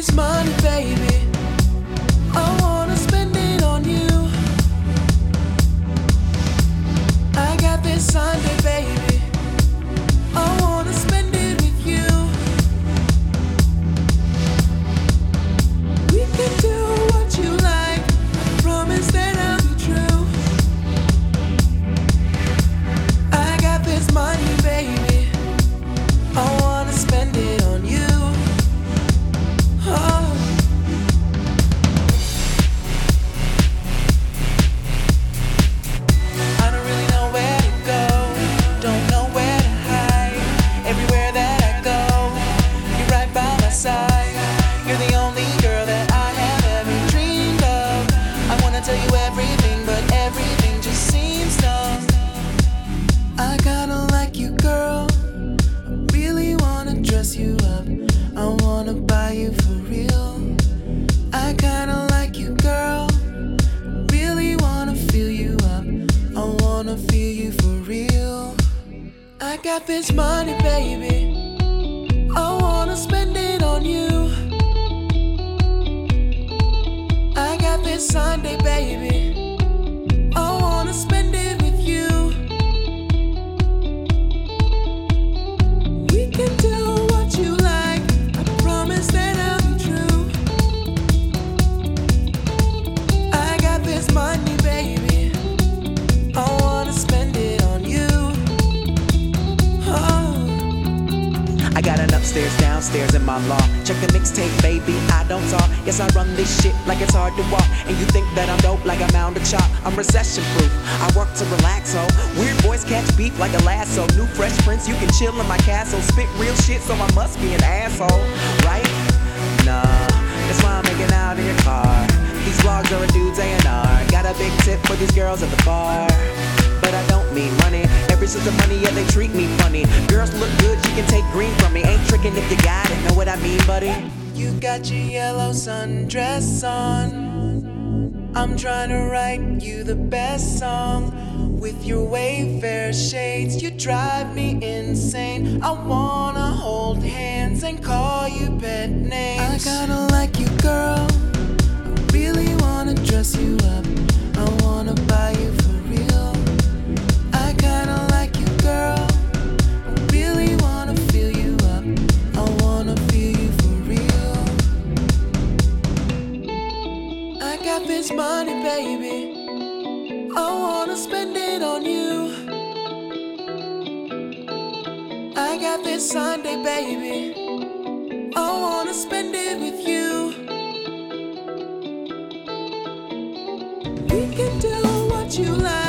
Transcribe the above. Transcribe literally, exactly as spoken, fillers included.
this money, baby. I wanna spend it on you. I got this Sunday, baby. I wanna spend it with you. We can do what you like. I promise that I'll be true. I got this money, baby. I wanna spend it on you. Oh. I don't really know where to go, don't know where to hide. Everywhere that I go, you're right by my side. You're the only girl that I have ever dreamed of. I wanna tell you everything, but everything just seems dumb. I kinda like you, girl. I really wanna dress you up. I wanna buy you for real. I kinda like you, girl. Really wanna feel you up. I wanna feel you for real. I got this money, baby. I wanna spend it on you. I got this Sunday, baby. I wanna spend it with you. We can do what you like. I promise that I'll be true. I got this money, baby. I wanna spend it on you. Oh. I got an upstairs, downstairs in my law. Check the mixtape, baby, I don't talk. Yes, I run this shit like it's hard to walk. And you think that I'm dope like I'm out to chop. I'm recession proof, I work to relax, ho. Weird boys catch beef like a lasso. New fresh prince, you can chill in my castle. Spit real shit, so I must be an asshole, right? Nah, that's why I'm making out in your car. These vlogs are a dude's A and R. Got a big tip for these girls at the bar. But I don't mean money. Ever since the money, yeah, they treat me funny. Girls look good, you can take green from me. Ain't tricking if you got it, know what I mean, buddy? You got your yellow sundress on. I'm trying to write you the best song. With your Wayfair shades, you drive me insane. I wanna hold hands and call you pet names. I kinda like you, girl. I really wanna dress you up. I wanna buy you for real. I kinda like you, girl. I really wanna feel you up. I wanna feel you for real. I got this money, baby. I wanna spend it on you. I got this Sunday, baby. I wanna spend it with you. We can do what you like.